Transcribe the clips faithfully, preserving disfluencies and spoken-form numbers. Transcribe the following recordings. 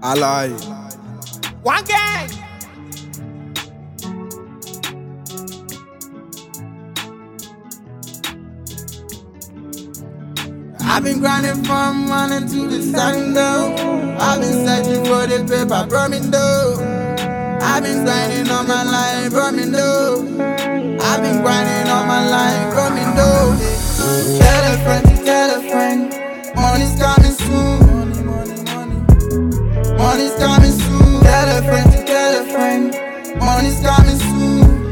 Ally. One gang. I've been grinding from morning to the sun down. I've been searching for the paper, bro me though. I've been grinding on my line, bro me though. I've been grinding on my line, bro me though. Tell a friend to tell a friend, money's coming soon. Money, money, money. Money's coming soon. Tell a friend to tell a friend, money's coming soon.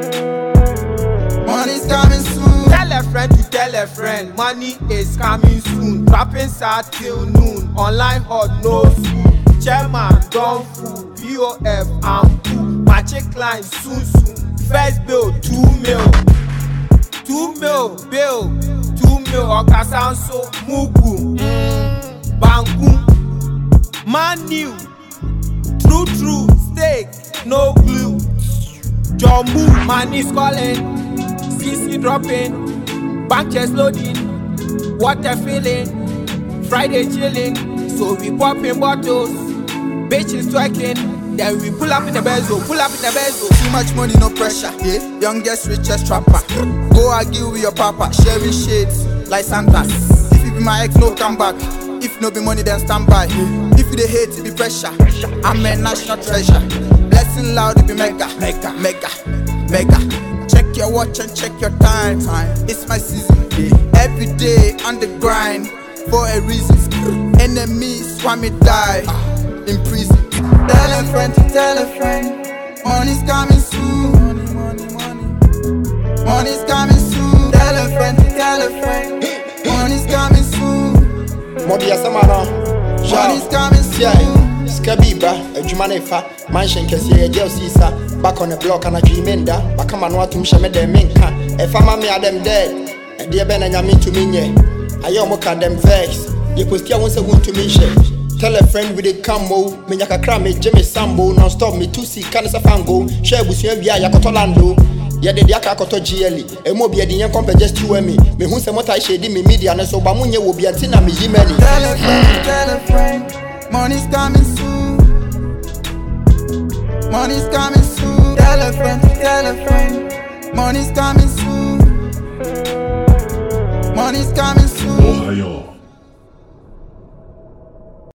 Money's coming soon. Tell a friend to tell a friend, money is coming soon. Trapping start till noon, online hot no school. Chairman don't fool, P O F and pool. Matching client soon soon. First bill two mil, two mil bill, two mil. Oka sound so mugu, mm, banku, man new, true true steak, no glue. Jumbo, man is calling. C C dropping, bank chest loading, water filling, Friday chilling, so we popping bottles, bitches twerking, then we pull up in the bezo, pull up in the bezo. Too much money, no pressure, yeah. Youngest, richest trapper. Go argue with your papa, sharing shades like Santas. If you be my ex, no come back. If no be money, then stand by. If you dey hate, it be pressure. I'm a national treasure. Blessing loud, it be mega, mega, mega, mega. Check your watch and check your time. It's my season. Every day on the grind for a reason. Enemies want me die in prison. Tell a friend to tell a friend, money's coming soon. Money, money, money. Money's coming soon. Tell a friend to tell a friend, money's coming soon. Money's coming soon. Skabiba, a Jumanefa, Mansion Cassia, Gel Caesar, back on the block and a Jimenda, Bakamanoa to Shamede Minka, a family are them dead, a dear Ben and Yamin to Minye. I almost cut them vex, you put your ones a wound to me. Tell a friend with a camo, Minyaka Crame, Jimmy Sambo, non stop me to see Canasa Fango, share with you via Yakotolando. Yet the Yakakoto G L E, a mobile the young company just to me, me who say what I shade in me media, and so Bamunya will be a tina me Jimmy. Tell a friend, tell a friend, money's coming soon. Money's coming soon. Tell a friend, tell a friend, money's coming soon. Money's coming soon. Ohio.